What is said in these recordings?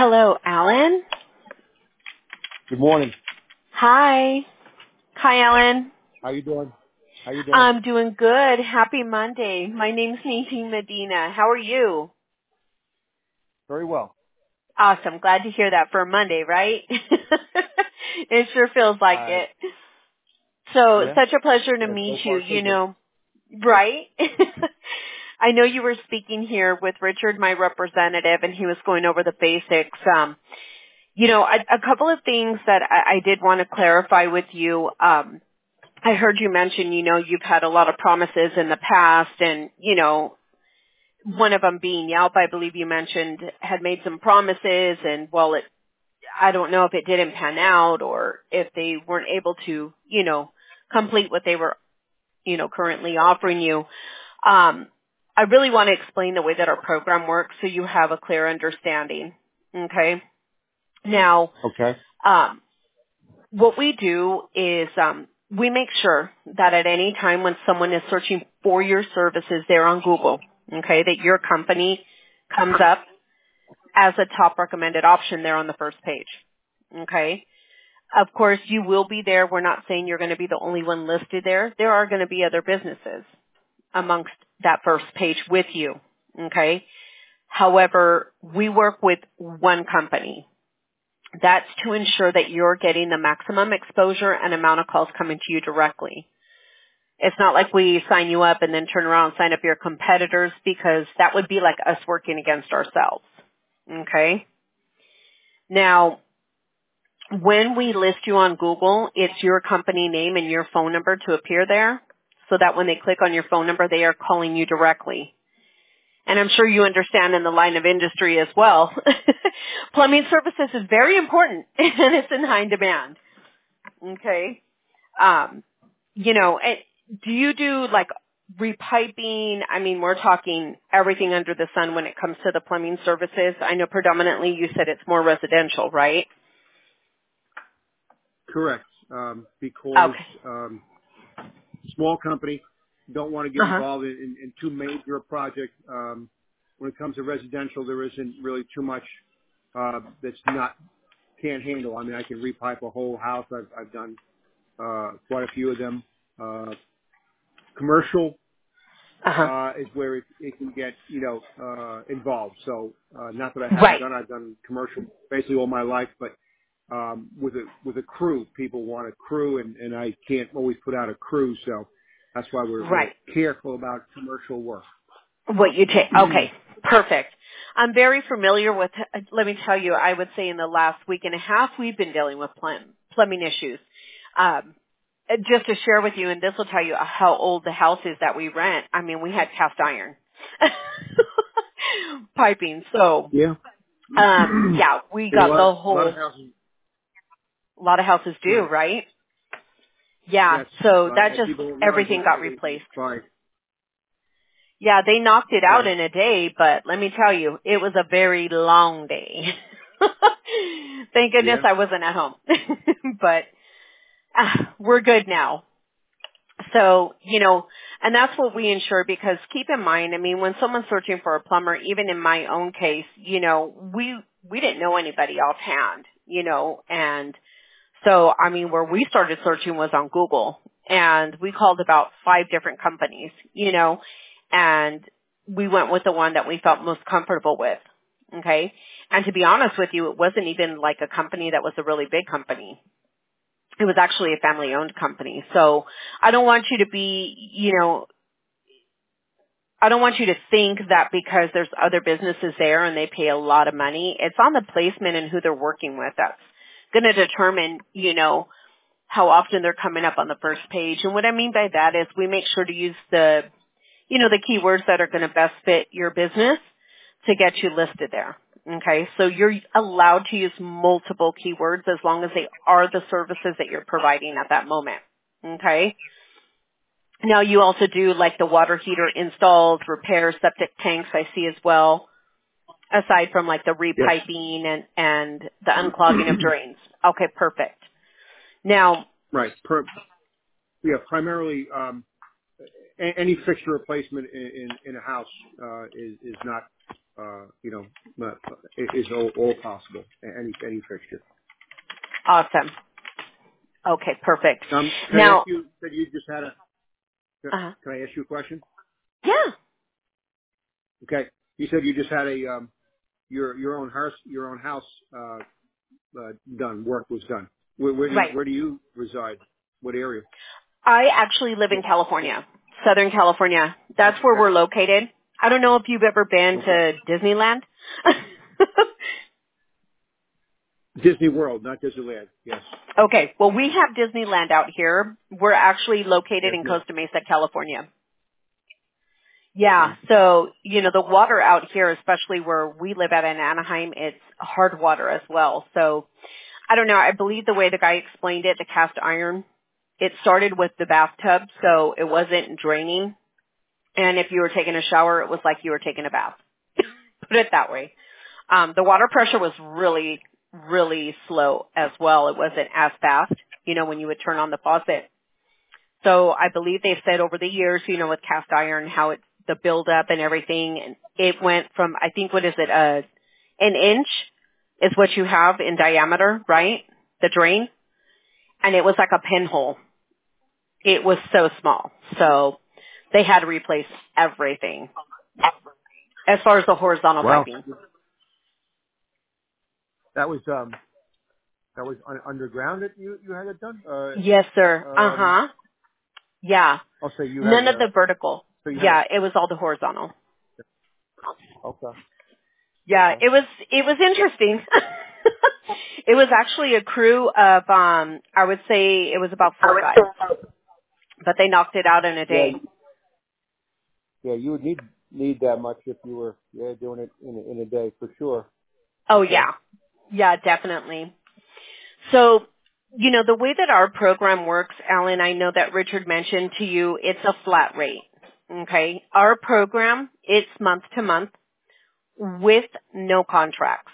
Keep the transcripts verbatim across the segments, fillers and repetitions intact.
Hello, Alan. Good morning. Hi. Hi, Alan. How you doing? How you doing? I'm doing good. Happy Monday. My name's Nadine Medina. How are you? Very well. Awesome. Glad to hear that for a Monday, right? It sure feels like Uh, it. So, yeah. such a pleasure to Yeah. meet So you, far, so you good. know, right? I know you were speaking here with Richard, my representative, and he was going over the basics. Um, you know, a, a couple of things that I, I did want to clarify with you. Um, I heard you mention, you know, you've had a lot of promises in the past and, you know, one of them being Yelp, I believe you mentioned, had made some promises and, well, it, I don't know if it didn't pan out or if they weren't able to, you know, complete what they were, you know, currently offering you. Um, I really want to explain the way that our program works so you have a clear understanding. Okay. Now, Okay. um, what we do is um, we make sure that at any time when someone is searching for your services there on Google, okay, that your company comes up as a top recommended option there on the first page. Okay. Of course, you will be there. We're not saying you're going to be the only one listed there. There are going to be other businesses amongst that first page with you. Okay. However, we work with one company. That's to ensure that you're getting the maximum exposure and amount of calls coming to you directly. It's not like we sign you up and then turn around and sign up your competitors because that would be like us working against ourselves. Okay? Now, when we list you on Google, it's your company name and your phone number to appear there so that when they click on your phone number, they are calling you directly. And I'm sure you understand in the line of industry as well. Plumbing services is very important and it's in high demand. Okay. Um, you know, eh, do you do like repiping? I mean, we're talking everything under the sun when it comes to the plumbing services. I know predominantly you said it's more residential, right? Correct. Um, because Okay. um, small company don't want to get Uh-huh. involved in, in, in too major a project. Um, when it comes to residential, there isn't really too much uh, that's not can't handle. I mean, I can repipe a whole house. I've, I've done uh, quite a few of them. Uh, commercial Uh-huh. uh, is where it, it can get, you know, uh, involved. So, uh, not that I haven't Right. done, I've done commercial basically all my life, but, um, with a, with a crew, people want a crew and, and I can't always put out a crew. So that's why we're, we're Right. careful about commercial work. What you take. Okay. Perfect. I'm very familiar with, uh, let me tell you, I would say in the last week and a half, we've been dealing with plum, plumbing issues. Um, uh, just to share with you, and this will tell you how old the house is that we rent. I mean, we had cast iron piping. So, Yeah. um, yeah, we Yeah, a got lot, the a lot of whole, houses, a lot of houses do, right. right? Yeah. Yes. So Uh, that and just, people don't realize everything they, got they, replaced. right. Yeah, they knocked it out Okay. in a day, but let me tell you, it was a very long day. Thank goodness Yeah. I wasn't at home. But uh, we're good now. So, you know, and that's what we ensure because keep in mind, I mean, when someone's searching for a plumber, even in my own case, you know, we, we didn't know anybody offhand, you know, and so, I mean, where we started searching was on Google and we called about five different companies, you know, and we went with the one that we felt most comfortable with. Okay. And to be honest with you, it wasn't even like a company that was a really big company. It was actually a family owned company. So I don't want you to be, you know, I don't want you to think that because there's other businesses there and they pay a lot of money, it's on the placement and who they're working with that's going to determine, you know, how often they're coming up on the first page. And what I mean by that is we make sure to use the, you know, the keywords that are going to best fit your business to get you listed there. Okay, so you're allowed to use multiple keywords as long as they are the services that you're providing at that moment. Okay. Now you also do like the water heater installs, repairs, septic tanks I see as well, aside from like the Yes. repiping and, and the unclogging of drains. Okay, perfect. Now, Right. Per, yeah, primarily, um, a- any fixture replacement in, in, in a house, uh, is, is not uh, you know, uh, is all, all possible. Any any fixture. Awesome. Okay, perfect. Um, can I ask Now, you that you just had a? uh, Can I ask you a question? yeah, Okay, you said you just had a um, your your own house your own house uh, uh, done. Work was done. Where, where do you right. where do you reside? What area? I actually live in California, Southern California. That's where Okay. we're located. I don't know if you've ever been Okay. to Disneyland. Disney World, not Disneyland. Yes. Okay, well, we have Disneyland out here. We're actually located Yes, in ma'am. Costa Mesa, California. Yeah, Okay. so, you know, the water out here, especially where we live at in Anaheim, it's hard water as well. So, I don't know, I believe the way the guy explained it, the cast iron, it started with the bathtub, so it wasn't draining. And if you were taking a shower, it was like you were taking a bath. Put it that way. Um, the water pressure was really, really slow as well. It wasn't as fast, you know, when you would turn on the faucet. So I believe they've said over the years, you know, with cast iron, how it's the buildup and everything, and it went from, I think, what is it, uh, an inch is what you have in diameter, right? The drain. And it was like a pinhole. It was so small. So they had to replace everything as far as the horizontal Wow. piping. That was um that was un- underground that you you had it done. Uh, Yes, sir. um, Uh-huh. Yeah. I'll say you had None of a the vertical. so you had Yeah, it was all the horizontal. a okay. Yeah, Okay. it was it was interesting. It was actually a crew of um I would say it was about four guys, but they knocked it out in a Yeah. day. you- Yeah. You would need need that much if you were yeah doing it in a, in a day for sure. Oh Okay. yeah. Yeah, definitely. So, you know, the way that our program works, Alan, I know that Richard mentioned to you, it's a flat rate. Okay? Our program, it's month to month with no contracts.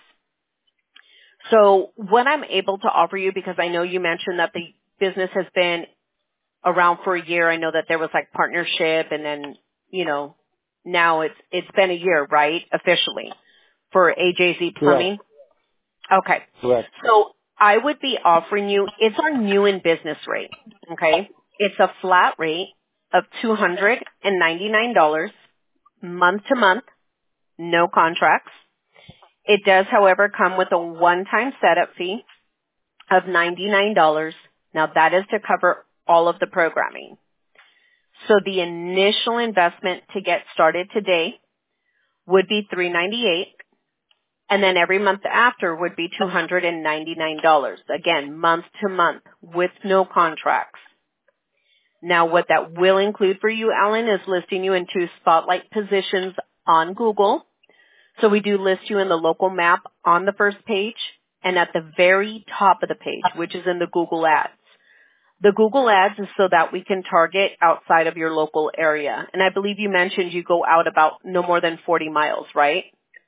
So what I'm able to offer you, because I know you mentioned that the business has been around for a year. I know that there was like partnership and then, you know, now it's, it's been a year, right? Officially for A J Z Correct. Plumbing. Okay. Correct. So I would be offering you, it's our new in business rate. Okay. It's a flat rate of two hundred ninety-nine dollars month to month, no contracts. It does, however, come with a one-time setup fee of ninety-nine dollars. Now that is to cover all of the programming. So the initial investment to get started today would be three hundred ninety-eight dollars, and then every month after would be two hundred ninety-nine dollars. Again, month to month with no contracts. Now what that will include for you, Alan, is listing you in two spotlight positions on Google. So we do list you in the local map on the first page and at the very top of the page, which is in the Google Ads. The Google Ads is so that we can target outside of your local area. And I believe you mentioned you go out about no more than forty miles, right?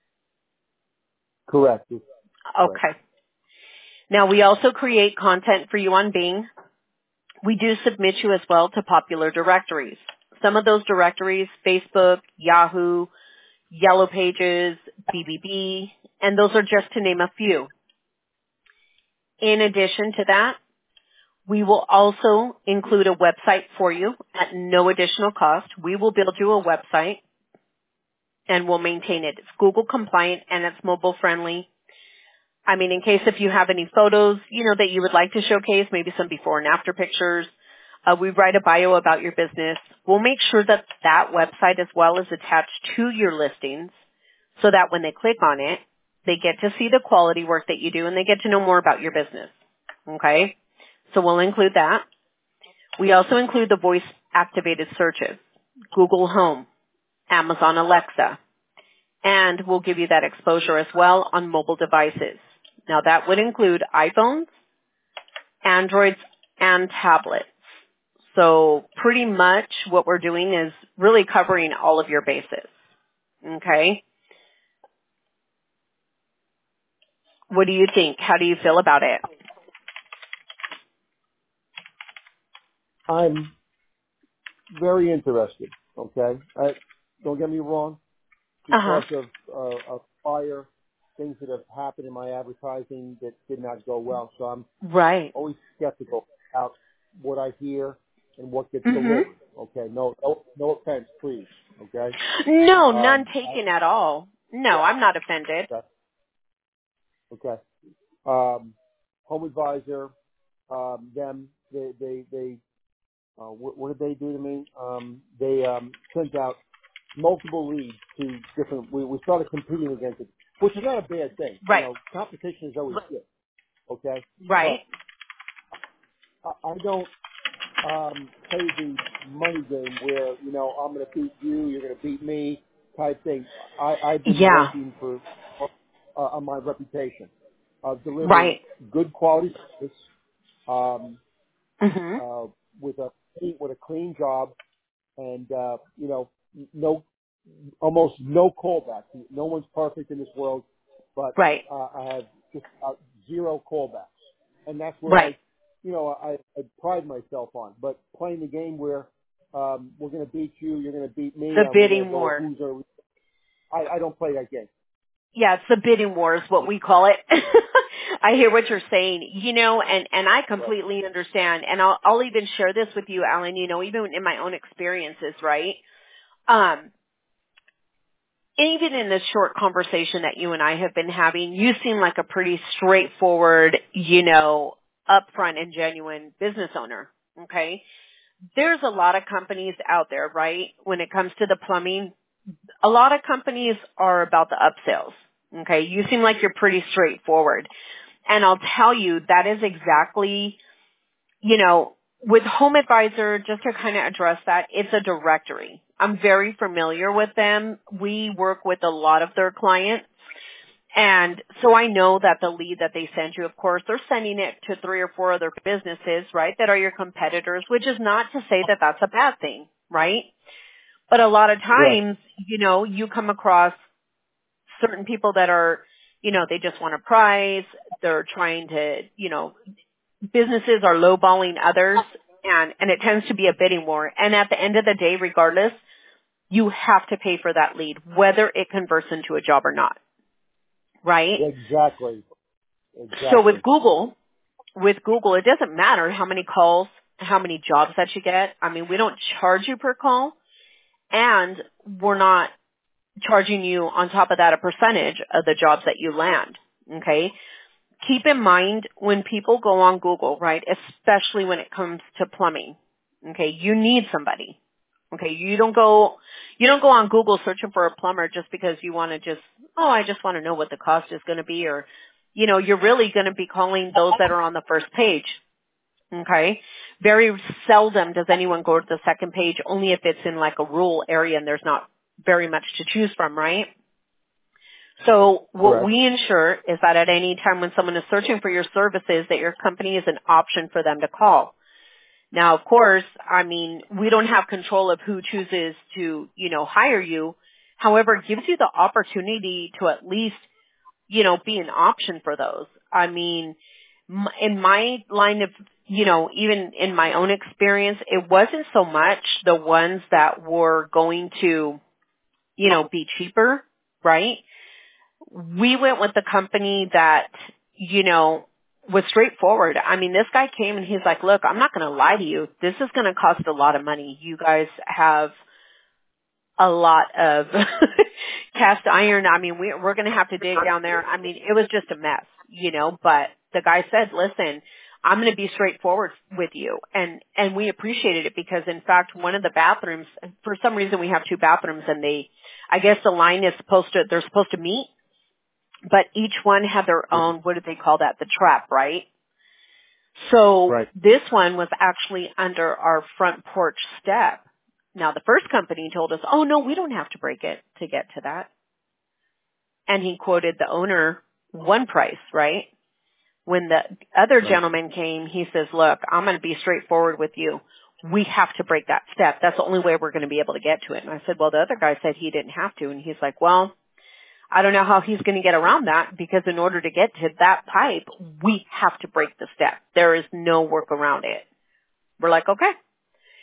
Correct. It's correct. Okay. Now we also create content for you on Bing. We do submit you as well to popular directories. Some of those directories, Facebook, Yahoo, Yellow Pages, B B B, and those are just to name a few. In addition to that, we will also include a website for you at no additional cost. We will build you a website and we'll maintain it. It's Google compliant and it's mobile friendly. I mean, in case if you have any photos, you know, that you would like to showcase, maybe some before and after pictures, uh, we write a bio about your business. We'll make sure that that website as well is attached to your listings so that when they click on it, they get to see the quality work that you do and they get to know more about your business. Okay? So we'll include that. We also include the voice activated searches, Google Home, Amazon Alexa, and we'll give you that exposure as well on mobile devices. Now that would include iPhones, Androids, and tablets. So pretty much what we're doing is really covering all of your bases. Okay? What do you think? How do you feel about it? I'm very interested. Okay. I, don't get me wrong. because uh-huh. of uh, a fire, things that have happened in my advertising that did not go well. So I'm right. always skeptical about what I hear and what gets mm-hmm. delivered. Okay, no, no, no offense, please. Okay. No, um, none taken I, at all. No, yeah. I'm not offended. Okay. okay. Um, Home Advisor, um, them, they, they, they uh, what, what did they do to me? Um, they um, sent out multiple leads to different. We, we started competing against it, which is not a bad thing. Right. You know, competition is always good. Okay. Right. But I, I don't um, play the money game where you know I'm going to beat you, you're going to beat me type thing. I, I've been Yeah. working for uh, on my reputation of delivering Right. good quality service um, mm-hmm. uh, with a with a clean job and uh, you know no almost no callbacks. No one's perfect in this world, but Right. uh, I have just uh, zero callbacks, and that's where Right. I, you know, I, I pride myself on. But playing the game where um, we're going to beat you, you're going to beat me, The and we're going bidding to go war. who's are. I, I don't play that game. Yeah, it's the bidding war is what we call it. I hear what you're saying, you know, and, and I completely understand. And I'll, I'll even share this with you, Alan, you know, even in my own experiences, right? Um, even in this short conversation that you and I have been having, you seem like a pretty straightforward, you know, upfront and genuine business owner. Okay. There's a lot of companies out there, right? When it comes to the plumbing, a lot of companies are about the upsells. Okay. You seem like you're pretty straightforward. And I'll tell you, that is exactly, you know, with Home Advisor, just to kind of address that, it's a directory. I'm very familiar with them. We work with a lot of their clients. And so I know that the lead that they send you, of course, they're sending it to three or four other businesses, right, that are your competitors, which is not to say that that's a bad thing, right? But a lot of times, right. you know, you come across certain people that are, you know, they just want a prize. They're trying to, you know, businesses are lowballing others, and, and it tends to be a bidding war. And at the end of the day, regardless, you have to pay for that lead, whether it converts into a job or not. Right? Exactly. Exactly. So with Google, with Google, it doesn't matter how many calls, how many jobs that you get. I mean, we don't charge you per call, and we're not charging you on top of that a percentage of the jobs that you land. Okay? Keep in mind when people go on Google, right, especially when it comes to plumbing, okay, you need somebody. Okay, you don't go, you don't go on Google searching for a plumber just because you want to just, oh, I just want to know what the cost is going to be, or, you know, you're really going to be calling those that are on the first page. Okay, very seldom does anyone go to the second page, only if it's in like a rural area and there's not very much to choose from, right? So what Correct. we ensure is that at any time when someone is searching for your services, that your company is an option for them to call. Now, of course, I mean, we don't have control of who chooses to, you know, hire you. However, it gives you the opportunity to at least, you know, be an option for those. I mean, in my line of, you know, even in my own experience, it wasn't so much the ones that were going to, you know, be cheaper, right? We went with the company that, you know, was straightforward. I mean, this guy came and he's like, look, I'm not going to lie to you. This is going to cost a lot of money. You guys have a lot of cast iron. I mean, we, we're going to have to dig down there. I mean, it was just a mess, you know, but the guy said, listen, I'm going to be straightforward with you. And, and we appreciated it because in fact, one of the bathrooms, for some reason we have two bathrooms and they, I guess the line is supposed to, they're supposed to meet. But each one had their own, what do they call that? The trap, right? So right. this one was actually under our front porch step. Now the first company told us, oh no, we don't have to break it to get to that. And he quoted the owner one price, right? When the other right. gentleman came, he says, look, I'm going to be straightforward with you. We have to break that step. That's the only way we're going to be able to get to it. And I said, well, the other guy said he didn't have to. And he's like, well, I don't know how he's going to get around that because in order to get to that pipe, we have to break the step. There is no work around it. We're like, okay.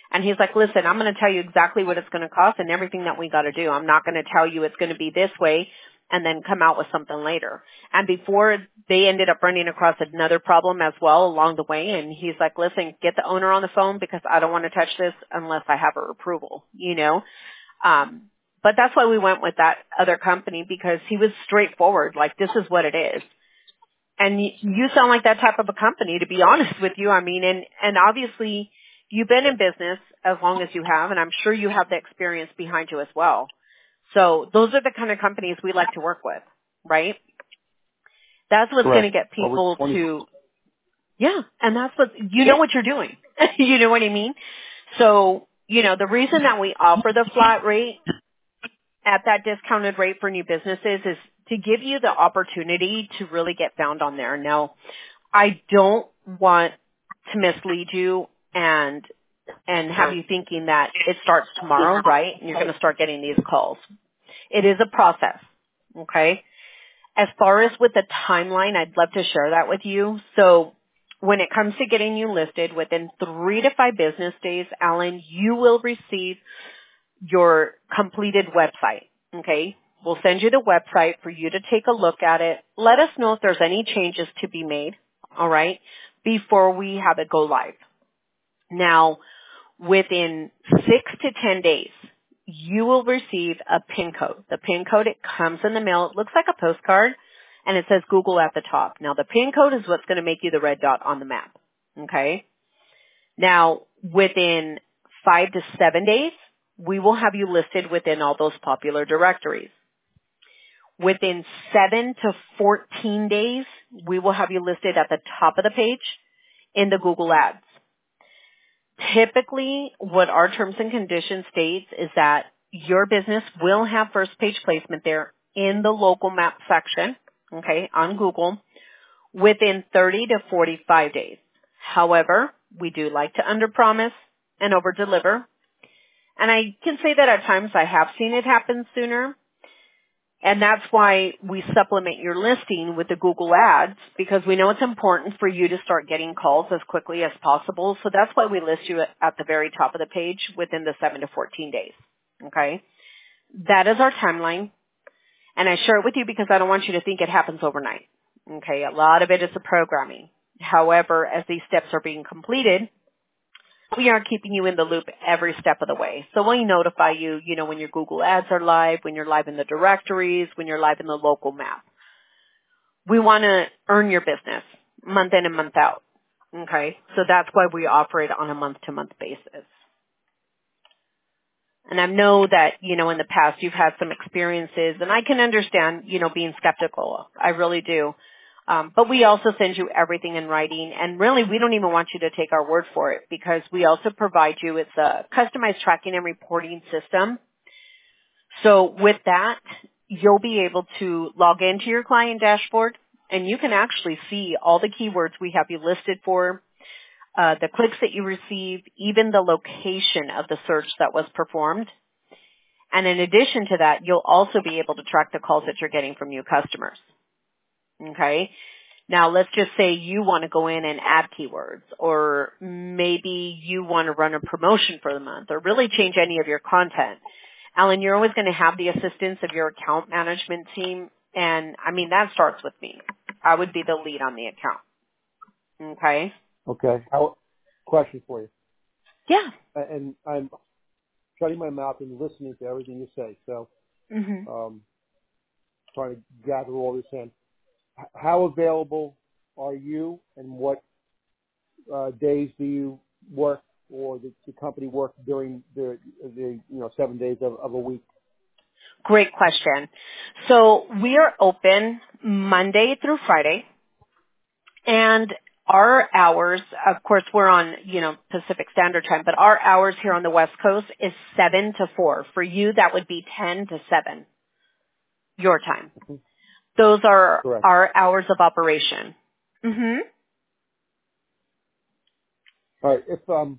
And he's like, listen, I'm going to tell you exactly what it's going to cost and everything that we got to do. I'm not going to tell you it's going to be this way and then come out with something later. And before, they ended up running across another problem as well along the way. And he's like, listen, get the owner on the phone because I don't want to touch this unless I have her approval, you know. Um, but that's why we went with that other company, because he was straightforward. Like, this is what it is. And you, you sound like that type of a company, to be honest with you. I mean, and, and obviously you've been in business as long as you have, and I'm sure you have the experience behind you as well. So those are the kind of companies we like to work with, right? That's what's going to get people to, yeah, and that's what, you know what you're doing. You know what I mean? So, you know, the reason that we offer the flat rate at that discounted rate for new businesses is to give you the opportunity to really get found on there. Now, I don't want to mislead you and and have you thinking that it starts tomorrow, right? And you're going to start getting these calls. It is a process, okay? As far as with the timeline, I'd love to share that with you. So when it comes to getting you listed, within three to five business days, Alan, you will receive your completed website, okay? We'll send you the website for you to take a look at it. Let us know if there's any changes to be made, all right, before we have it go live. Now, within six to ten days, you will receive a PIN code. The PIN code, it comes in the mail. It looks like a postcard, and it says Google at the top. Now, the PIN code is what's going to make you the red dot on the map, okay? Now, within five to seven days, we will have you listed within all those popular directories. Within seven to fourteen days, we will have you listed at the top of the page in the Google Ads. Typically, what our terms and conditions states is that your business will have first page placement there in the local map section, okay, on Google, within thirty to forty-five days. However, we do like to underpromise and overdeliver. And I can say that at times I have seen it happen sooner. And that's why we supplement your listing with the Google Ads, because we know it's important for you to start getting calls as quickly as possible. So that's why we list you at the very top of the page within the seven to fourteen days. Okay? That is our timeline. And I share it with you because I don't want you to think it happens overnight. Okay? A lot of it is the programming. However, as these steps are being completed, we are keeping you in the loop every step of the way. So we notify you, you know, when your Google Ads are live, when you're live in the directories, when you're live in the local map. We want to earn your business month in and month out. Okay? So that's why we offer it on a month-to-month basis. And I know that, you know, in the past you've had some experiences, and I can understand, you know, being skeptical. I really do. Um, but we also send you everything in writing, and really we don't even want you to take our word for it, because we also provide you with a customized tracking and reporting system. So with that, you'll be able to log into your client dashboard, and you can actually see all the keywords we have you listed for, uh, the clicks that you receive, even the location of the search that was performed. And in addition to that, you'll also be able to track the calls that you're getting from new customers. Okay. Now let's just say you want to go in and add keywords, or maybe you want to run a promotion for the month, or really change any of your content. Alan, you're always going to have the assistance of your account management team. And I mean, that starts with me. I would be the lead on the account. Okay. Okay. How, question for you. Yeah. And I'm shutting my mouth and listening to everything you say. So, Mm-hmm. um, trying to gather all this in. How available are you, and what uh, days do you work, or the, the company work during the, the you know seven days of, of a week? Great question. So we are open Monday through Friday, and our hours, of course, we're on, you know, Pacific Standard Time, but our hours here on the West Coast is seven to four. For you, that would be ten to seven, your time. Mm-hmm. Those are Correct. our hours of operation. Mm-hmm. All right. If um,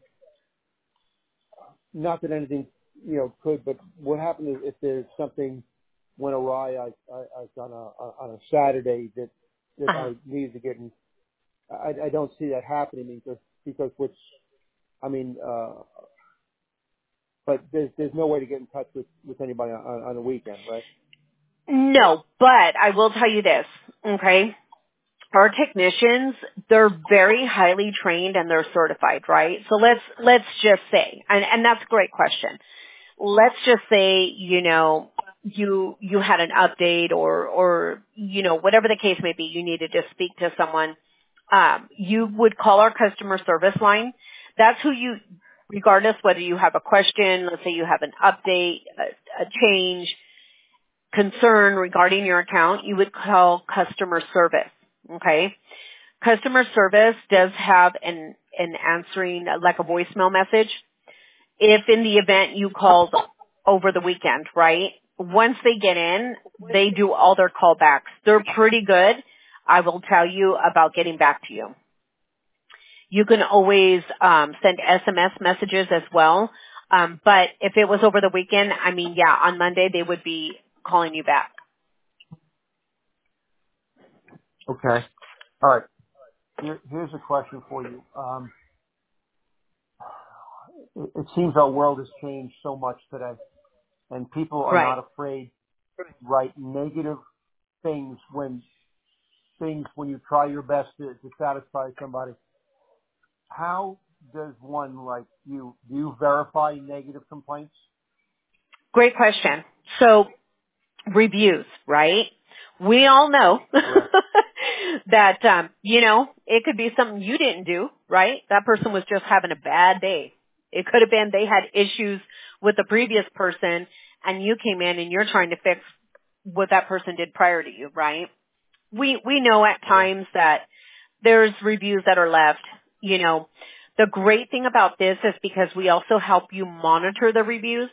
not that anything you know could, but what happens if there's something went awry I, I, I on a on a Saturday that that Uh-huh. I needed to get in? I, I don't see that happening because because which I mean uh, but there's there's no way to get in touch with with anybody on, on a weekend, right? No, but I will tell you this, okay? Our technicians, they're very highly trained and they're certified, right? So let's, let's just say, and, and that's a great question. Let's just say, you know, you, you had an update or, or, you know, whatever the case may be, you needed to speak to someone. Um, you would call our customer service line. That's who you, regardless whether you have a question, let's say you have an update, a, a change, concern regarding your account, you would call customer service. Okay. Customer service does have an, an answering, like a voicemail message. If in the event you called over the weekend, right? Once they get in, they do all their callbacks. They're pretty good. I will tell you about getting back to you. You can always um, send S M S messages as well. Um, but if it was over the weekend, I mean, yeah, on Monday they would be calling you back. Okay. All right. Here, here's a question for you. Um, it, it seems our world has changed so much today, and people are Right. not afraid to write negative things when things when you try your best to, to satisfy somebody. How does one like you do you verify negative complaints? Great question. So reviews, right? We all know Correct. that, um, you know, it could be something you didn't do, right? That person was just having a bad day. It could have been they had issues with the previous person and you came in and you're trying to fix what that person did prior to you, right? We, we know at times that there's reviews that are left, you know. The great thing about this is because we also help you monitor the reviews.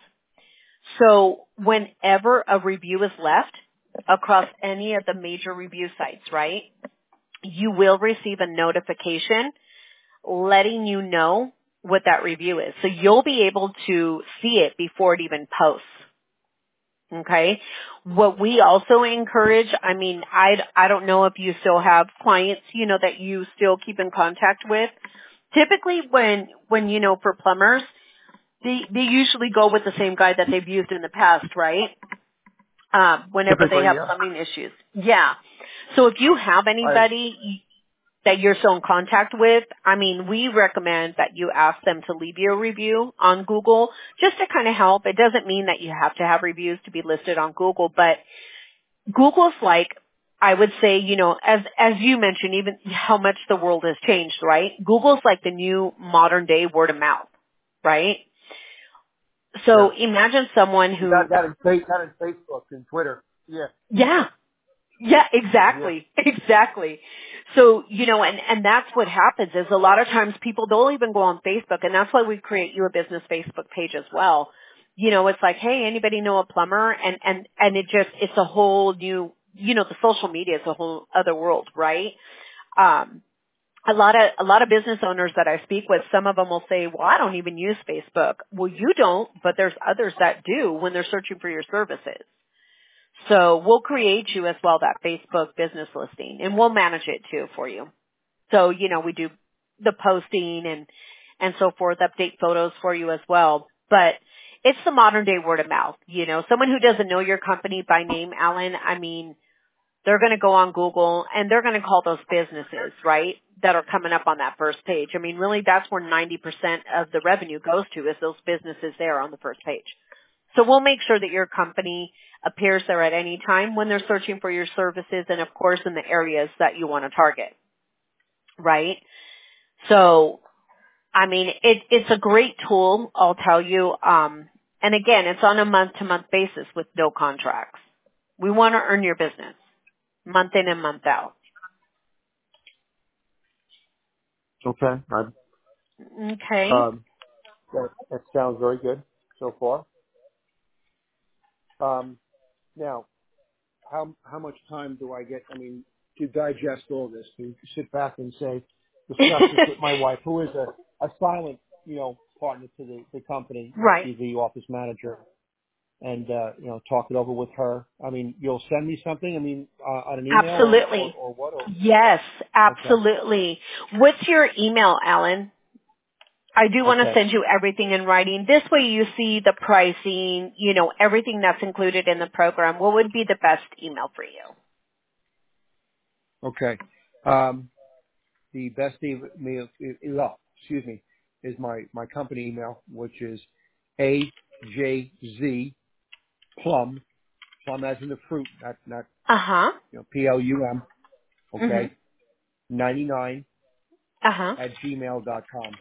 So whenever a review is left across any of the major review sites, right, you will receive a notification letting you know what that review is. So you'll be able to see it before it even posts. Okay. What we also encourage, I mean, I, I don't know if you still have clients, you know, that you still keep in contact with. Typically when, when, you know, for plumbers, they, they usually go with the same guy that they've used in the past, right? Um, whenever they Typically, have yeah. plumbing issues. Yeah. So if you have I, anybody that you're still in contact with, I mean, we recommend that you ask them to leave you a review on Google just to kind of help. It doesn't mean that you have to have reviews to be listed on Google, but Google's like, I would say, you know, as, as you mentioned, even how much the world has changed, right? Google's like the new modern day word of mouth, right? yeah. So imagine someone That, who, that, is, that is Facebook and Twitter. Yeah. yeah, yeah, Yeah. exactly, exactly. So, you know, and, and that's what happens is a lot of times people, they'll even go on Facebook, and that's why we create you a business Facebook page as well. You know, it's like, hey, anybody know a plumber? And, and, and it just, it's a whole new, you know, the social media is a whole other world, right? Um, a lot of, a lot of business owners that I speak with, some of them will say, well, I don't even use Facebook. Well, you don't, but there's others that do when they're searching for your services. So we'll create you as well that Facebook business listing, and we'll manage it too for you. So, you know, we do the posting and, and so forth, update photos for you as well. But it's the modern day word of mouth. You know, someone who doesn't know your company by name, Alan, I mean, they're going to go on Google and they're going to call those businesses, right, that are coming up on that first page. I mean, really, that's where ninety percent of the revenue goes to is those businesses there on the first page. So we'll make sure that your company appears there at any time when they're searching for your services and, of course, in the areas that you want to target, right? So, I mean, it, it's a great tool, I'll tell you. Um, and, again, it's on a month-to-month basis with no contracts. We want to earn your business month in and month out. Okay. I, Okay. um, that, that sounds very good so far. Um, now, how how much time do I get? I mean, to digest all this, to sit back and say, discuss this with my wife, who is a, a silent, you know, partner to the, the company. Right. She's the office manager, and uh, you know, talk it over with her. I mean, you'll send me something. I mean, uh, on an email or, or Absolutely. or what? Or Yes, okay, absolutely. What's your email, Alan? I do want to Okay. send you everything in writing. This way you see the pricing, you know, everything that's included in the program. What would be the best email for you? Okay. Um, the best email, oh, excuse me, is my, my company email, which is A J Z Plum, plum as in the fruit, not, not, Uh-huh. you know, P L U M, Mhm. okay, ninety-nine Uh-huh. at gmail dot com.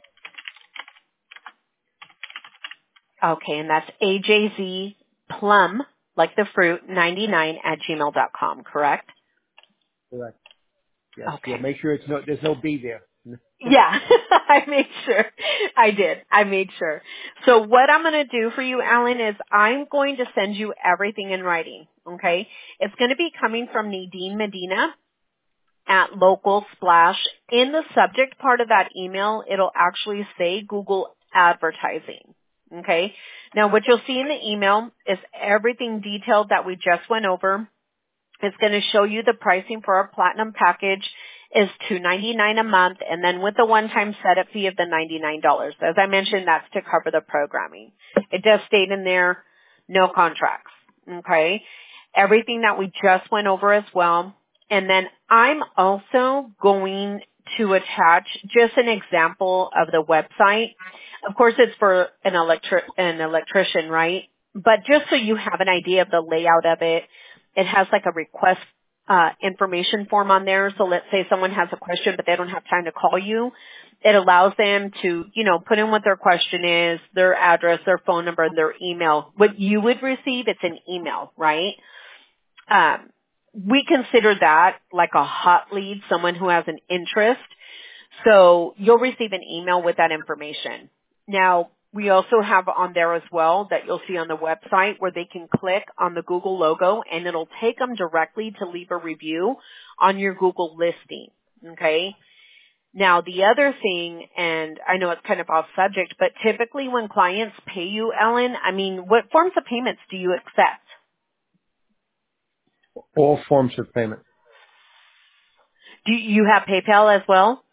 Okay, and that's A J Z Plum, like the fruit, ninety-nine at gmail dot com, correct? Correct. Yes. Yeah. Okay. Make sure it's no, there's no B there. Yeah, I made sure. I did. I made sure. So what I'm going to do for you, Alan, is I'm going to send you everything in writing, okay? It's going to be coming from Nadine Medina at Local Splash. In the subject part of that email, it'll actually say Google Advertising, okay? Now what you'll see in the email is everything detailed that we just went over. It's going to show you the pricing for our platinum package is two ninety-nine a month, and then with the one-time setup fee of the ninety-nine dollars. As I mentioned, that's to cover the programming. It does state in there, no contracts. Okay? Everything that we just went over as well. And then I'm also going to attach just an example of the website. Of course, it's for an electric an electrician, right? But just so you have an idea of the layout of it, it has like a request uh, information form on there. So let's say someone has a question, but they don't have time to call you. It allows them to, you know, put in what their question is, their address, their phone number, and their email. What you would receive, it's an email, right? Um, we consider that like a hot lead, someone who has an interest. So you'll receive an email with that information. Now, we also have on there as well that you'll see on the website where they can click on the Google logo and it'll take them directly to leave a review on your Google listing. Okay? Now, the other thing, and I know it's kind of off subject, but typically when clients pay you, Ellen, I mean, what forms of payments do you accept? All forms of payment. Do you have PayPal as well?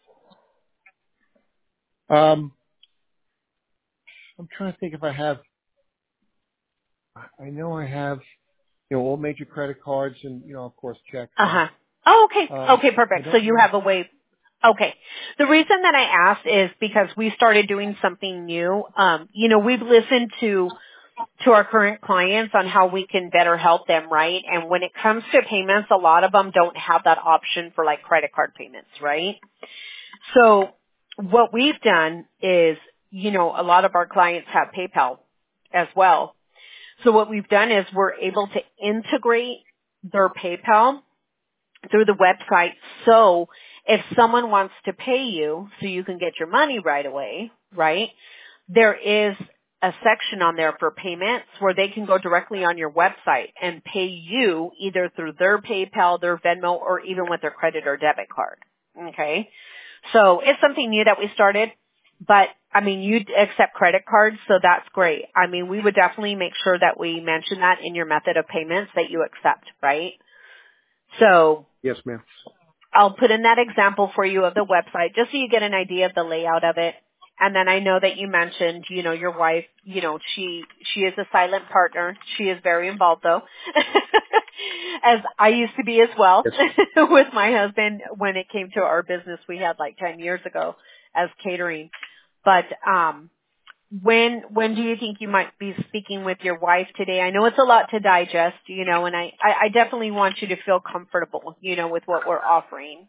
Um, I'm trying to think if I have, I I know I have, you know, all major credit cards and, you know, of course, checks. And, Uh-huh. Oh, okay. um, Okay, I perfect. So don't you know. have a way. Okay. The reason that I asked is because we started doing something new. Um, you know, we've listened to to our current clients on how we can better help them, right? And when it comes to payments, a lot of them don't have that option for like credit card payments, right? So what we've done is, you know, a lot of our clients have PayPal as well. So what we've done is we're able to integrate their PayPal through the website. So if someone wants to pay you so you can get your money right away, right? There is a section on there for payments where they can go directly on your website and pay you either through their PayPal, their Venmo, or even with their credit or debit card. Okay? So it's something new that we started, but I mean, you accept credit cards, so that's great. I mean, we would definitely make sure that we mention that in your method of payments that you accept, right? So Yes, ma'am. I'll put in that example for you of the website just so you get an idea of the layout of it. And then I know that you mentioned, you know, your wife, you know, she, she is a silent partner. She is very involved though, as I used to be as well Yes. with my husband when it came to our business we had like ten years ago as catering. But, um, when, when do you think you might be speaking with your wife today? I know it's a lot to digest, you know, and I, I, I definitely want you to feel comfortable, you know, with what we're offering.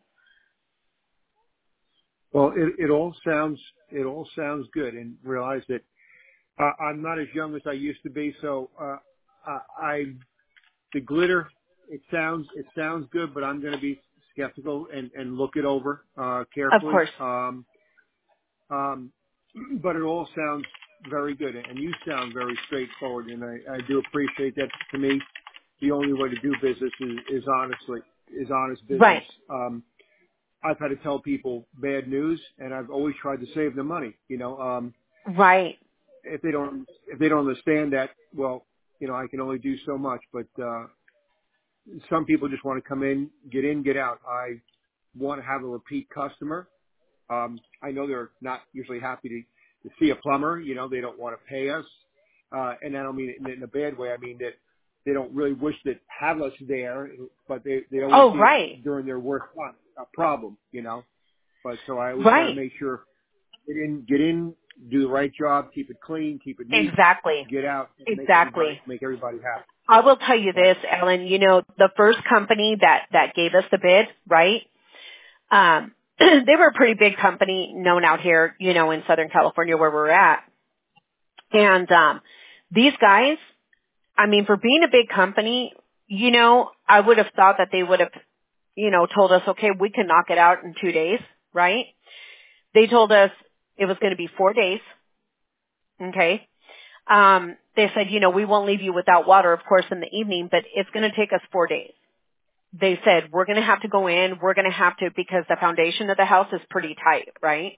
Well, it, it all sounds, it all sounds good, and realize that uh, I'm not as young as I used to be. So, uh, I, I, the glitter, it sounds, it sounds good, but I'm going to be skeptical and, and look it over, uh, Of carefully. course. Um, um, but it all sounds very good, and you sound very straightforward, and I, I do appreciate that. To me, the only way to do business is, is honestly, is honest business. Right. Um, I've had to tell people bad news, and I've always tried to save them money. You know, um, Right. if they don't, if they don't understand that, well, you know, I can only do so much. But uh, some people just want to come in, get in, get out. I want to have a repeat customer. Um, I know they're not usually happy to to see a plumber. You know, they don't want to pay us. Uh, and I don't mean it in a bad way. I mean that they don't really wish to have us there, but they, they always Oh, see right. it during their worst time, a problem, you know. But so I always want Right. to make sure, get in, get in, do the right job, keep it clean, keep it neat, Exactly. get out, and make Exactly. everybody, make everybody happy. I will tell you But, this, Ellen, you know, the first company that, that gave us the bid, right? Um, they were a pretty big company known out here, you know, in Southern California where we're at. And, um, these guys, I mean, for being a big company, you know, I would have thought that they would have, you know, told us, okay, we can knock it out in two days, right? They told us it was going to be four days. Okay. Um, they said, you know, we won't leave you without water, of course, in the evening, but it's going to take us four days. They said, we're going to have to go in, we're going to have to, because the foundation of the house is pretty tight, right?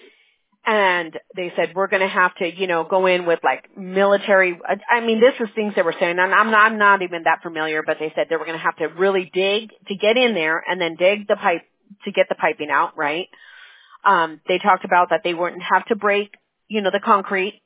And they said, we're going to have to, you know, go in with like military, I mean, this is things they were saying, and I'm not, I'm not even that familiar, but they said they were going to have to really dig to get in there and then dig the pipe to get the piping out, right? Um, they talked about that they wouldn't have to break, you know, the concrete.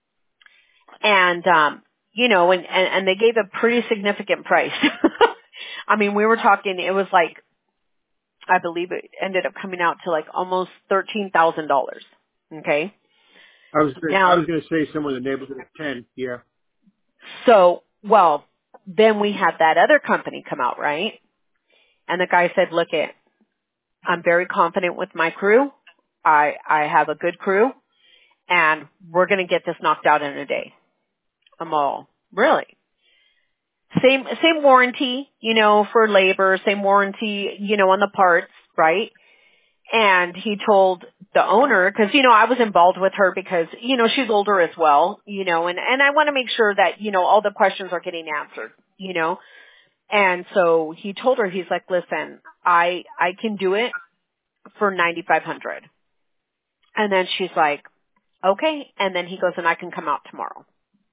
And, um, you know, and, and, and they gave a pretty significant price. I mean, we were talking, it was like, I believe it ended up coming out to like almost thirteen thousand dollars. Okay. I was gonna, I Now, was going to say somewhere in the neighborhood of ten. Yeah. so, well, then we had that other company come out, right? And the guy said, look it, I'm very confident with my crew. I, I have a good crew and we're going to get this knocked out in a day. I'm all, really? Same, same warranty, you know, for labor, same warranty, you know, on the parts, right? And he told the owner, cause, you know, I was involved with her because, you know, she's older as well, you know, and, and I want to make sure that, you know, all the questions are getting answered, you know. And so he told her, he's like, listen, I, I can do it for ninety-five hundred. And then she's like, okay. And then he goes, and I can come out tomorrow.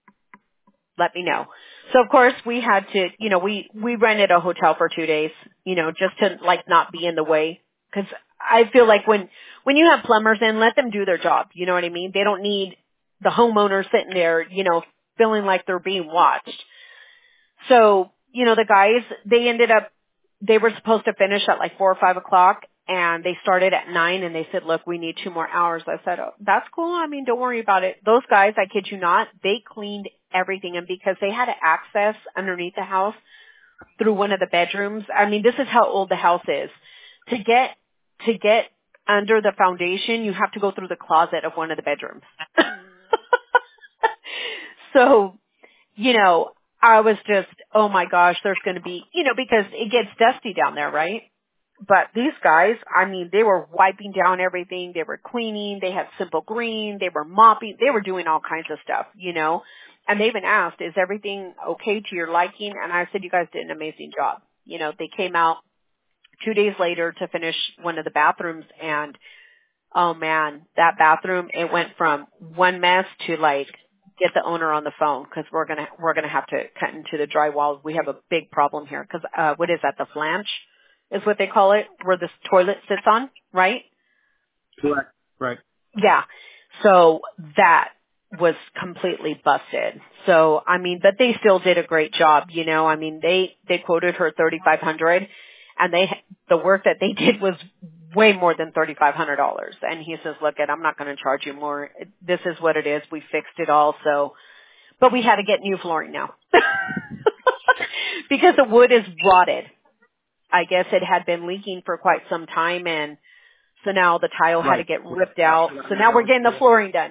Let me know. So of course we had to, you know, we, we rented a hotel for two days, you know, just to like not be in the way. Cause I feel like when, when you have plumbers in, let them do their job. You know what I mean? They don't need the homeowner sitting there, you know, feeling like they're being watched. So, you know, the guys, they ended up, they were supposed to finish at like four or five o'clock and they started at nine and they said, look, we need two more hours. I said, oh, that's cool. I mean, don't worry about it. Those guys, I kid you not, they cleaned everything. And because they had access underneath the house through one of the bedrooms, I mean, this is how old the house is. To get, to get under the foundation, you have to go through the closet of one of the bedrooms. So, you know, I was just, oh my gosh, there's going to be, you know, because it gets dusty down there, right? But these guys, I mean, they were wiping down everything. They were cleaning. They had Simple Green. They were mopping. They were doing all kinds of stuff, you know. And they even asked, is everything okay to your liking? And I said, you guys did an amazing job. You know, they came out two days later to finish one of the bathrooms. And, oh, man, that bathroom, it went from one mess to, like, get the owner on the phone because we're going to we're gonna have to cut into the drywall. We have a big problem here because uh, what is that, the flange? Is what they call it, where this toilet sits on, right? Correct. Right. Yeah. So that was completely busted. So, I mean, but they still did a great job, you know. I mean, they, they quoted her thirty-five hundred dollars and they, the work that they did was way more than thirty-five hundred dollars. And he says, look, I'm not going to charge you more. This is what it is. We fixed it all. So, but we had to get new flooring now because the wood is rotted. I guess it had been leaking for quite some time, and so now the tile had to Right. get ripped out. So now we're getting the flooring done.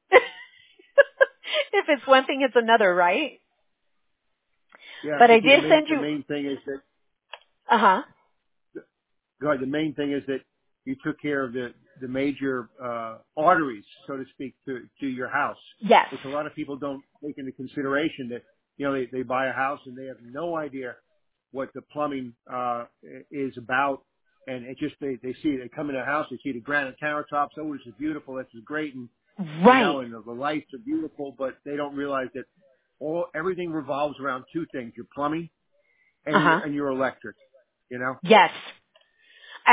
If it's one thing, it's another, right? Yeah. But I The did main, send the you. main thing is that, Uh-huh. go ahead, the main thing is that you took care of the, the major, uh, arteries, so to speak, to, to your house. Yes. Which a lot of people don't take into consideration that, you know, they, they buy a house and they have no idea what the plumbing, uh, is about. And it just, they, they see, they come in a house, they see the granite countertops. Oh, this is beautiful. This is great. And, you Right. know, and the, the lights are beautiful, but they don't realize that all, everything revolves around two things, your plumbing and Uh-huh. your, and your electric, you know? Yes.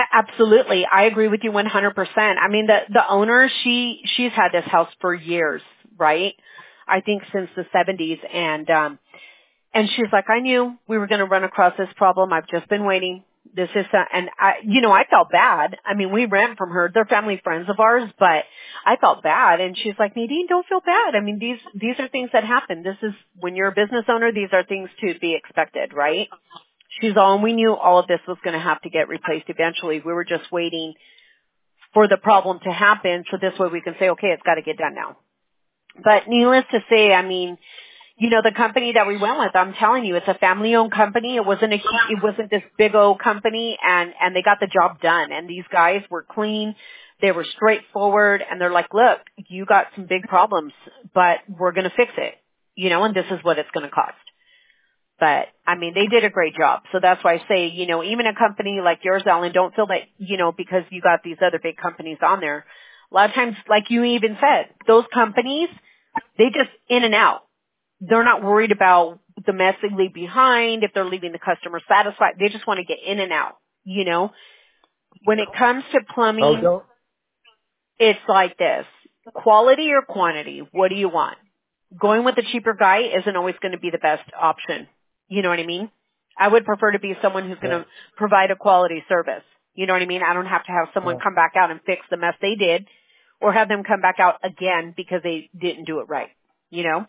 A- Absolutely. I agree with you one hundred percent. I mean, the, the owner, she, she's had this house for years, right? I think since the seventies. And, um, and she's like, I knew we were going to run across this problem. I've just been waiting. This is, a, and I, you know, I felt bad. I mean, we rent from her. They're family friends of ours, but I felt bad. And she's like, Nadine, don't feel bad. I mean, these, these are things that happen. This is, when you're a business owner, these are things to be expected, right? She's all, and we knew all of this was going to have to get replaced eventually. We were just waiting for the problem to happen so this way we can say, okay, it's got to get done now. But needless to say, I mean, you know, the company that we went with, I'm telling you, it's a family-owned company. It wasn't a, it wasn't this big old company, and, and they got the job done. And these guys were clean. They were straightforward, and they're like, look, you got some big problems, but we're going to fix it, you know, and this is what it's going to cost. But, I mean, they did a great job. So that's why I say, you know, even a company like yours, Ellen, don't feel that, you know, because you got these other big companies on there. A lot of times, like you even said, those companies, they just in and out. They're not worried about the mess they leave behind, if they're leaving the customer satisfied. They just want to get in and out, you know. When it comes to plumbing, Oh, don't. it's like this. Quality or quantity? What do you want? Going with the cheaper guy isn't always going to be the best option. You know what I mean? I would prefer to be someone who's going Yeah. to provide a quality service. You know what I mean? I don't have to have someone Yeah. come back out and fix the mess they did or have them come back out again because they didn't do it right, you know?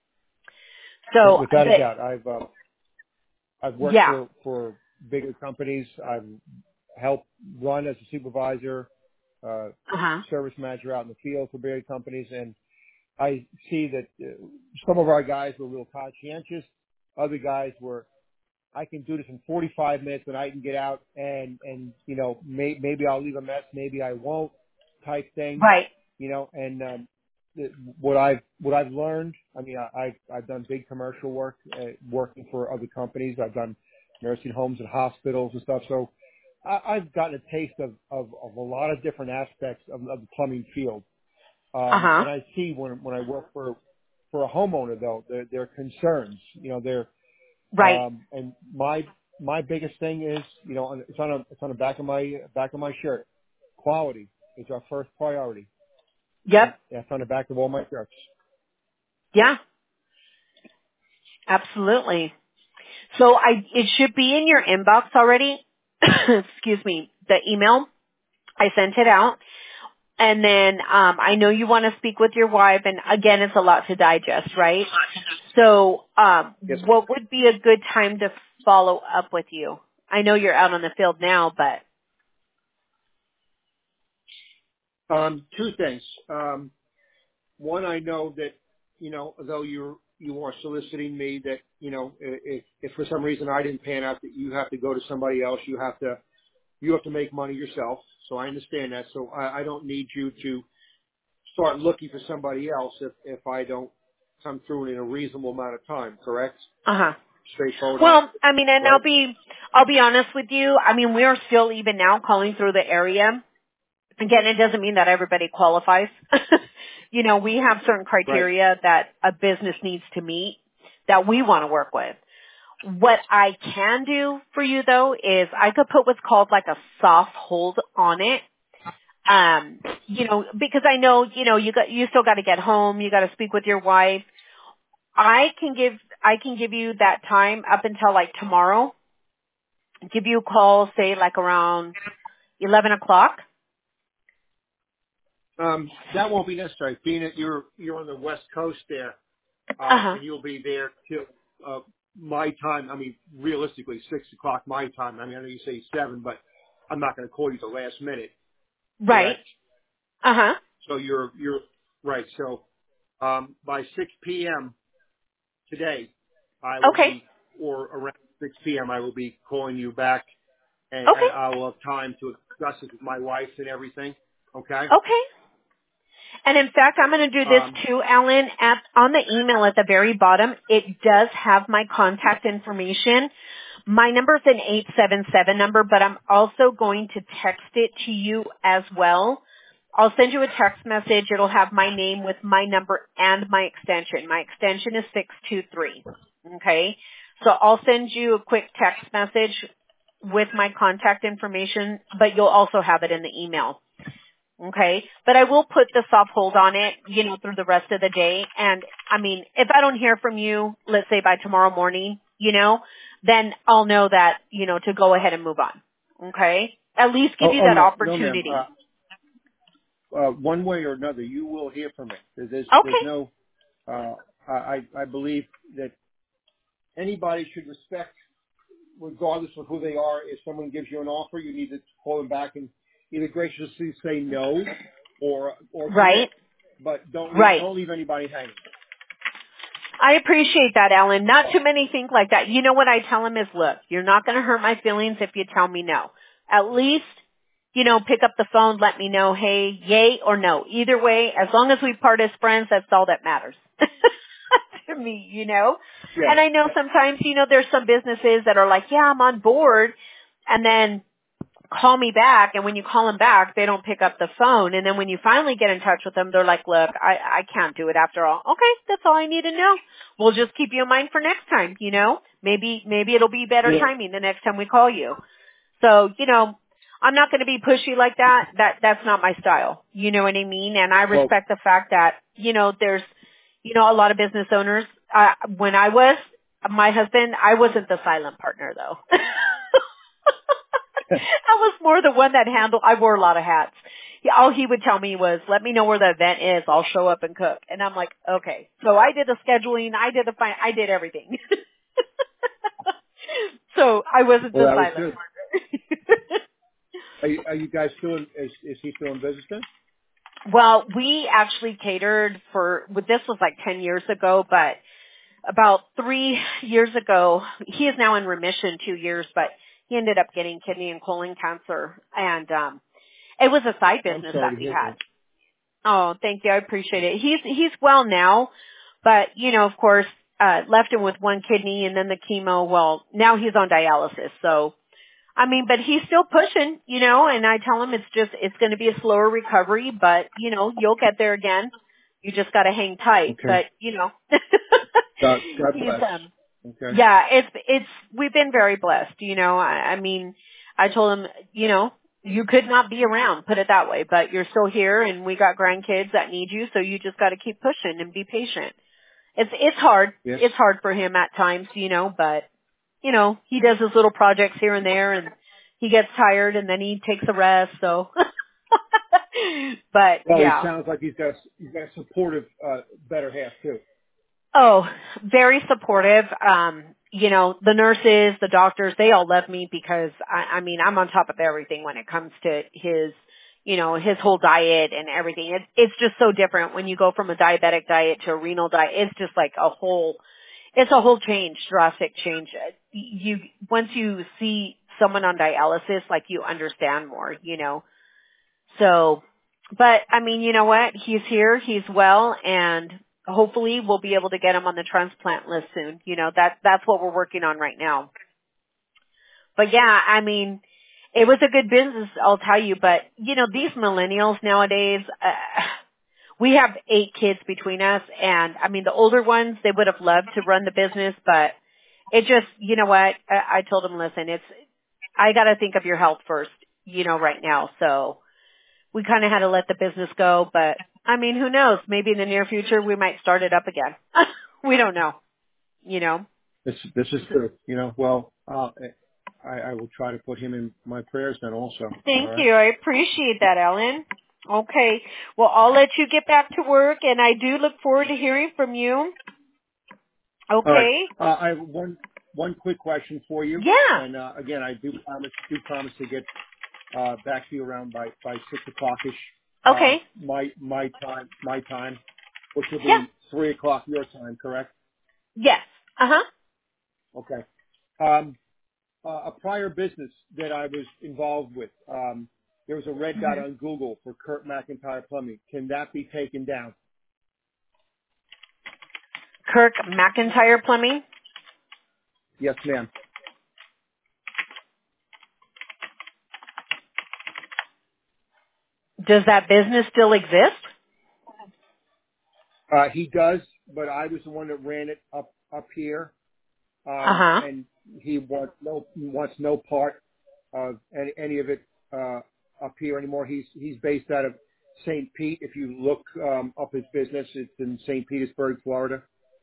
So, Without a the, doubt, I've uh, I've worked yeah. for for bigger companies. I've helped run as a supervisor, uh, Uh-huh. service manager out in the field for bigger companies, and I see that uh, some of our guys were real conscientious. Other guys were, I can do this in forty-five minutes and I can get out and, and, you know, may, maybe I'll leave a mess, maybe I won't type thing, Right. you know, and, um, the- what I've, what I've learned, I mean, I, I've, I've done big commercial work, uh, working for other companies. I've done nursing homes and hospitals and stuff. So I, I've gotten a taste of, of, of a lot of different aspects of, of the plumbing field. Um, Uh-huh. and I see when, when I work for, for a homeowner though, their, their concerns, you know, their, Right. um, and my, my biggest thing is, you know, on- it's on a, it's on the back of my, back of my shirt. Quality is our first priority. And Yep. that's on the back of all my shirts. Yeah. Absolutely. So I, it should be in your inbox already. Excuse me. The email. I sent it out. And then, um, I know you want to speak with your wife, and again, it's a lot to digest, right? So, um, Yes. what would be a good time to follow up with you? I know you're out on the field now, but Um, two things. Um, one, I know that, you know, though you're, you are soliciting me that, you know, i- if, if for some reason I didn't pan out, that you have to go to somebody else, you have to, you have to make money yourself. So I understand that. So I, I don't need you to start looking for somebody else if, if I don't come through in a reasonable amount of time, correct? uh-huh. Straightforward, Well, I mean, and right? I'll be, I'll be honest with you. I mean, we are still even now calling through the area. Again, it doesn't mean that everybody qualifies. You know, we have certain Right. criteria that a business needs to meet that we want to work with. What I can do for you though is I could put what's called like a soft hold on it. Um, you know, because I know, you know, you got, you still got to get home. You got to speak with your wife. I can give, I can give you that time up until like tomorrow. Give you a call, say like around eleven o'clock. Um, that won't be necessary. Being that you're, you're on the West Coast there, Uh um, huh. and you'll be there till, uh, my time. I mean, realistically, six o'clock my time. I mean, I know you say seven, but I'm not going to call you the last minute, Right. correct? Uh huh. So you're, you're right. So, um, by six p.m. today, I will Okay. be, or around six p.m., I will be calling you back, and, Okay. and I will have time to discuss it with my wife and everything. Okay. Okay. And in fact, I'm going to do this Um, too, Alan. At, on the email at the very bottom, it does have my contact information. My number is an eight seven seven number, but I'm also going to text it to you as well. I'll send you a text message. It'll have my name with my number and my extension. My extension is six two three. Okay? So I'll send you a quick text message with my contact information, but you'll also have it in the email. Okay. But I will put the soft hold on it, you know, through the rest of the day. And I mean, if I don't hear from you, let's say by tomorrow morning, you know, then I'll know that, you know, to go ahead and move on. Okay. At least give Oh, you oh that no, opportunity. no, ma'am. Uh, uh, one way or another, you will hear from me. There's, there's there's Okay. no, uh, I, I believe that anybody should respect, regardless of who they are. If someone gives you an offer, you need to call them back and either graciously say no or or Right. commit, but don't leave, Right. don't leave anybody hanging. I appreciate that, Alan. Not too many think like that. You know what I tell them is, look, you're not going to hurt my feelings if you tell me no. At least, you know, pick up the phone, let me know, hey, yay or no. Either way, as long as we part as friends, that's all that matters to me, you know. Yeah. And I know sometimes, you know, there's some businesses that are like, yeah, I'm on board, and then call me back, and when you call them back, they don't pick up the phone, and then when you finally get in touch with them, they're like, look, I, I can't do it after all. Okay, that's all I need to know. We'll just keep you in mind for next time, you know? Maybe, maybe it'll be better Yeah. timing the next time we call you. So, you know, I'm not going to be pushy like that. That, that's not my style. You know what I mean? And I Well, respect the fact that, you know, there's, you know, a lot of business owners, uh, when I was, my husband, I wasn't the silent partner though. I was more the one that handled, I wore a lot of hats. He, all he would tell me was, let me know where the event is, I'll show up and cook. And I'm like, okay. So I did the scheduling, I did the fin- I did everything. So I wasn't well, the that was silent good. partner. Are you, are you guys still in, is, is he still in business then? Well, we actually catered for, well, this was like ten years ago, but about three years ago, he is now in remission two years, but he ended up getting kidney and colon cancer. And, um, it was a side I'm business sorry that to we hear had. that. Oh, thank you. I appreciate it. He's, he's well now, but, you know, of course, uh, left him with one kidney and then the chemo. Well, now he's on dialysis. So, I mean, but he's still pushing, you know, and I tell him it's just, it's going to be a slower recovery, but, you know, you'll get there again. You just got to hang tight, Okay. but, you know, God, God he's, bless. um, Okay. yeah, it's, it's, we've been very blessed, you know, I, I mean, I told him, you know, you could not be around, put it that way, but you're still here and we got grandkids that need you, so you just got to keep pushing and be patient. It's, it's hard. Yes. It's hard for him at times, you know, but, you know, he does his little projects here and there and he gets tired and then he takes a rest, so. But Well, he yeah. sounds like he's got, he's got a supportive, uh, better half too. Oh, very supportive. Um, you know, the nurses, the doctors, they all love me because I, I mean, I'm on top of everything when it comes to his, you know, his whole diet and everything. It, it's just so different when you go from a diabetic diet to a renal diet. It's just like a whole, it's a whole change, drastic change. You, once you see someone on dialysis, like you understand more, you know. So, but I mean, you know what? He's here, he's well, and hopefully we'll be able to get him on the transplant list soon. You know, that, that's what we're working on right now. But yeah, I mean, it was a good business, I'll tell you, but you know, these millennials nowadays, uh, we have eight kids between us, and I mean, the older ones, they would have loved to run the business, but it just, you know what? I, I told them, listen, it's, I gotta think of your health first, you know, right now, so we kind of had to let the business go, but I mean, who knows? Maybe in the near future we might start it up again. We don't know, you know. This, this is true. You know, well, uh, I, I will try to put him in my prayers then also. All Thank right. you. I appreciate that, Ellen. Okay. Well, I'll let you get back to work, and I do look forward to hearing from you. All right. Okay. Uh, I have one, one quick question for you. Yeah. And, uh, again, I do promise, do promise to get, uh, back to you around by, by six o'clock-ish, uh, Okay. my, my time, my time, which will Yeah. be three o'clock your time, correct? Yes. Uh-huh. Okay. Um, uh, a prior business that I was involved with, um, there was a red dot hmm on Google for Kurt McIntyre Plumbing. Can that be taken down? Kirk McIntyre Plumbing. Yes, ma'am. Does that business still exist? Uh, he does, but I was the one that ran it up, up here. Um, Uh-huh. and he wants no, he wants no part of any, any of it uh, up here anymore. He's he's based out of Saint Pete. If you look um, up his business, it's in Saint Petersburg, Florida.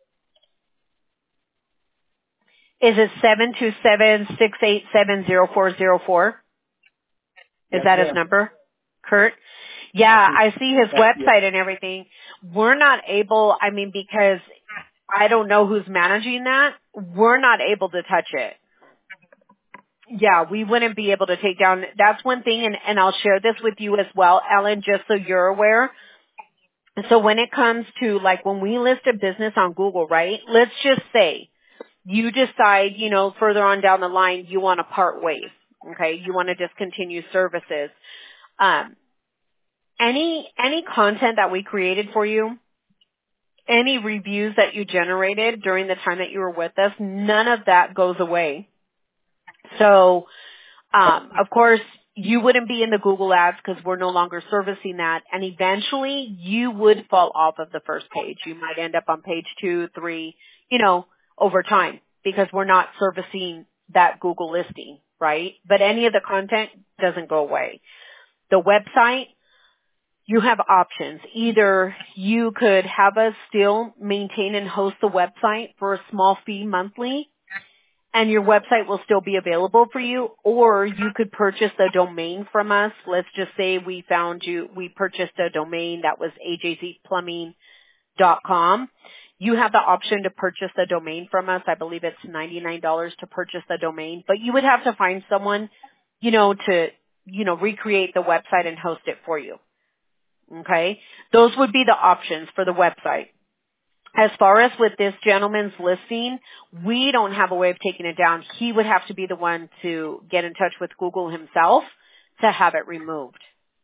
Is it seven two seven, six eight seven, zero four zero four? Is Yes, that his ma'am. number, Kurt? Yeah, I see his That, yeah. website and everything. We're not able, I mean, because I don't know who's managing that, we're not able to touch it. Yeah, we wouldn't be able to take down, that's one thing, and, and I'll share this with you as well, Ellen, just so you're aware. So when it comes to, like, when we list a business on Google, right, let's just say you decide, you know, further on down the line, you want to part ways, okay, you want to discontinue services. Um, any, any content that we created for you, any reviews that you generated during the time that you were with us, none of that goes away. So, um, of course, you wouldn't be in the Google ads because we're no longer servicing that. And eventually, you would fall off of the first page. You might end up on page two, three, you know, over time because we're not servicing that Google listing, right? But any of the content doesn't go away. The website, you have options. Either you could have us still maintain and host the website for a small fee monthly, and your website will still be available for you, or you could purchase a domain from us. Let's just say we found you, we purchased a domain that was A J Z plumbing dot com. You have the option to purchase the domain from us. I believe it's ninety-nine dollars to purchase the domain, but you would have to find someone, you know, to, you know, recreate the website and host it for you. Okay? Those would be the options for the website. As far as with this gentleman's listing, we don't have a way of taking it down. He would have to be the one to get in touch with Google himself to have it removed.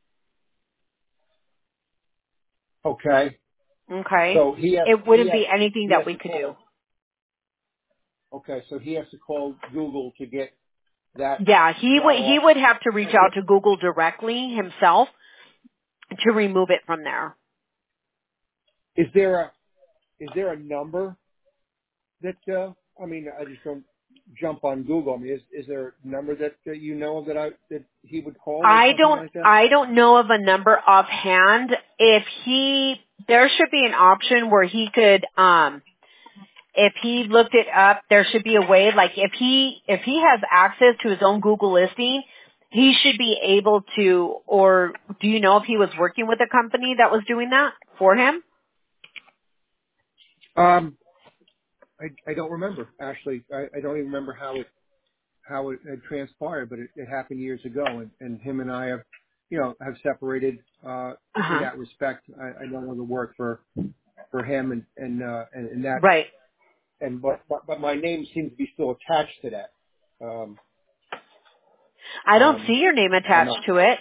Okay. Okay? So he has. It He wouldn't has. be anything He that has we to could call. do. Okay, so he has to call Google to get that. Yeah, he That would, he off. would have to reach Okay. out to Google directly himself to remove it from there. Is there a is there a number that uh, I mean I just don't jump on Google. I mean, is is there a number that, that you know that I that he would call or I something don't, like that? I don't know of a number offhand. If he, there should be an option where he could, um, if he looked it up, there should be a way, like if he, if he has access to his own Google listing, he should be able to, or do you know if he was working with a company that was doing that for him? Um, I I don't remember actually. I, I don't even remember how it how it had transpired, but it, it happened years ago, and, and him and I have, you know, have separated uh, in Uh-huh. that respect. I, I no longer work for for him, and and uh, and, and that, Right. and but, but but my name seems to be still attached to that. Um, I don't see um, your name I'm attached not to it.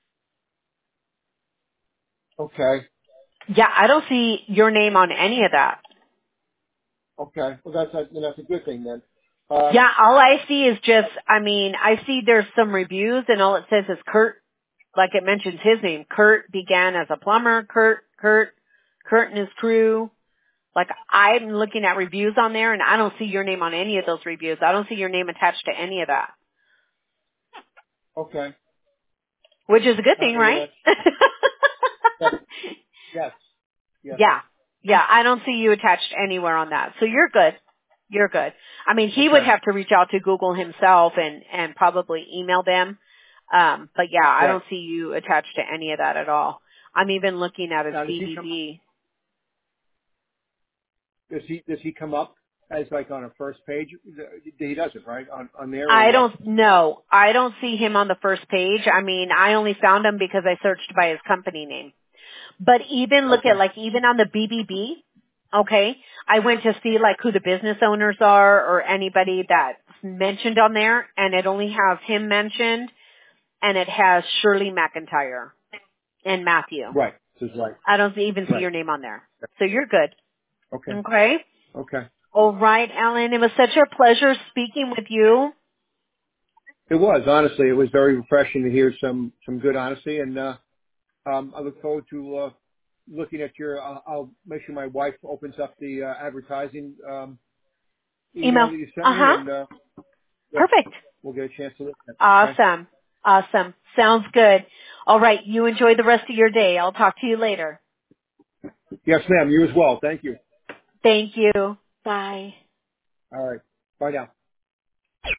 okay. Yeah, I don't see your name on any of that. Okay, well that's a, then that's a good thing then. Um, Yeah, all I see is just, I mean, I see there's some reviews and all it says is Kurt, like it mentions his name. Kurt began as a plumber, Kurt, Kurt, Kurt and his crew. Like I'm looking at reviews on there and I don't see your name on any of those reviews. I don't see your name attached to any of that. okay, Which is a good uh, thing, well right? that's that, yes, yes, Yeah. Yeah, I don't see you attached anywhere on that. So you're good. You're good. I mean, he would okay, have to reach out to Google himself and, and probably email them. Um, but yeah, I right. don't see you attached to any of that at all. I'm even looking at his Now does he come B B B. does he does he come up as like on a first page? He doesn't, right? On on there or I what? don't know. I don't see him on the first page. I mean, I only found him because I searched by his company name. But even look Okay. at like even on the B B B, okay, I went to see like who the business owners are or anybody that's mentioned on there, and it only has him mentioned, and it has Shirley McIntyre and Matthew. Right. This is right. I don't even see Right. your name on there. So you're good. Okay. Okay? Okay. All right, Ellen. It was such a pleasure speaking with you. It was, honestly, it was very refreshing to hear some, some good honesty, and, uh, um, I look forward to, uh, looking at your, I'll, I'll make sure my wife opens up the, uh, advertising, um, email Email. that you sent me, Uh-huh. and, uh, we'll, Perfect. we'll get a chance to look at it. Awesome. Okay? Awesome. Sounds good. All right. You enjoy the rest of your day. I'll talk to you later. Yes, ma'am. You as well. Thank you. Thank you. Bye. All right. Bye now.